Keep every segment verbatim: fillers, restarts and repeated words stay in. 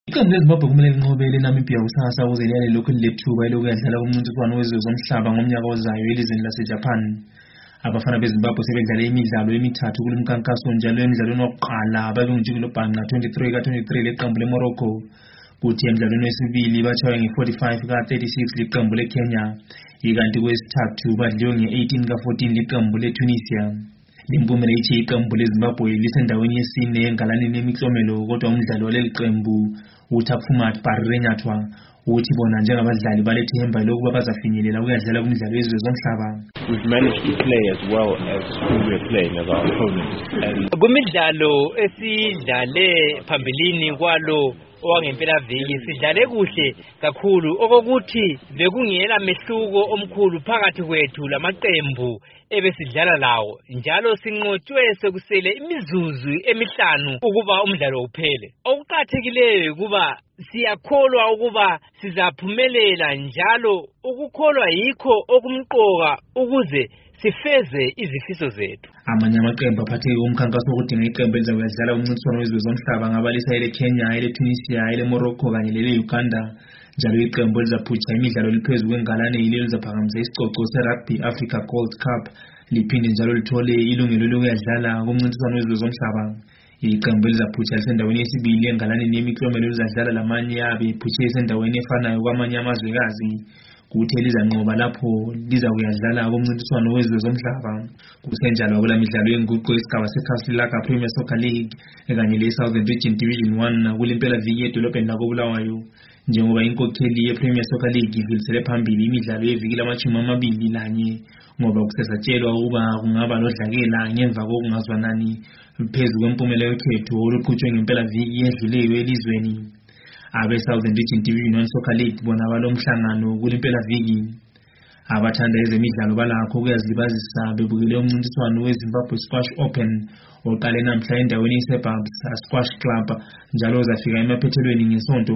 Iqembu leZimbabwe kumele linqobele eNamibia kusasa ukuze liyale lokhu lilethuba elokuyadlala kumncintiswano wezwe zomhlaba ngomnyaka ozayo elizweni laseJapan. Abafana beZimbabwe sebedlale imidlalo emithathu kulo mkhankaso njalo emidlalweni wokuqala babengumjikelo-bhanqa twenty-three ka twenty-three leqembu leMorocco. Kuthi emidlalweni wesibili batshaywe nge-forty-five ka thirty-six liqembu leKenya, ikanti kwesithathu badliwe nge-eighteen ka fourteen liqembu leTunisia. Limpumela ithi iqembu leZimbabwe lisendaweni yesine engalanini yemiklomelo, kodwa umdlali waleli qembu uThaphumat Barirenyatwa uthi bona njengabadlali balethemba lokuba bazafinyelela ukuyadlala kumidlalo yezwe zomhlaba. We've managed to play as well as who we're playing as our opponents. Kumidlalo esidlale phambilini kwalo owangempela viki sidlale kuhle kakhulu okokuthi bekungela mehluko omkhulu phakathi kwethu lamaqembu ebesidlala lawo, njalo sinqotshwe sekusele imizuzu emihlanu ukuba umdlalo uphele. Okuqhathekileyo kuba siyakholwa ukuba sizaphumelela, njalo ukukholwa yikho okumqoka ukuze sifeze izifiso zethu. Amanye amaqembu aphatheke umkhankaso wokudinga iqembu elizakudlala umncintiswano wezwe zomhlaba ngabalisa ele Kenya, ele Tunisia, ele Morocco kanye lele Uganda. Njalo iqembu elizaphutsha imidlalo liphezu kwengalane yilelo lizaphakamisa isicoco seRugby Africa Gold Cup, liphinde njalo lithole ilungelo lokuyadlala kumncintiswano wezwe zomhlaba. Iqembu elizaphutsha lisendaweni yesibili engalaneni yemiklomelo lizadlala lamanye abe iphutshe esendaweni efanayo kwamanye amazwekazi. Kuthi elizanqoba lapho liza kuyadlala kumncintiswano wezwe zomhlaba. Kusenjalo kula midlalo yenguqu yesigaba seKhasilaka Premier Soccer League kanye le-Southern Region Division one kulempela viki edolobheni lakoBulawayo. Njengoba inkokheli yePremier Soccer League ivilisele phambili imidlalo yeviki lamashumi amabili lanye, ngoba kusesatshelwa ukuba kungaba lodlakela ngemva kokungazwanani phezu kwempumela yokhetho oluqhutshwe ngempela viki yedluleyo elizweni. Abe-Southern Region Division one Soccer League bona balomhlangano kulempela viki. Abathanda ezemidlalo balakho ukuyazilibazisa bebukele umncintiswano weZimbabwe Squash Open oqale namhla endaweni yeSuburbs Squash Club, njalo uzafika emaphethelweni ngesonto.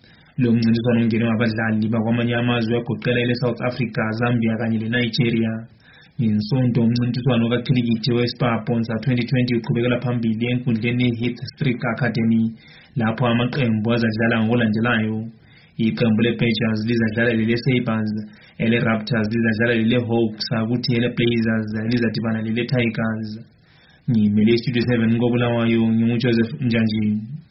Lo mncintiswano ungenwe abadlali bakwamanye amazwe agoqela ele-South Africa, Zambia kanye leNigeria. Ngesonto umncintiswano kaKhilikithi weSpar twenty twenty uqhubekela phambili enkundleni ye-Heath Streak Academy, lapho amaqembu azadlala ngokulandelayo. Iqembu leBadgers lizadlala lele-Sabres, ele-Raptors lizadlala lele-Hawks, kuthi ele-Blazers lizadibana lele-Tigers. Ngimele iStudio seven koBulawayo, nginguJoseph Njanji.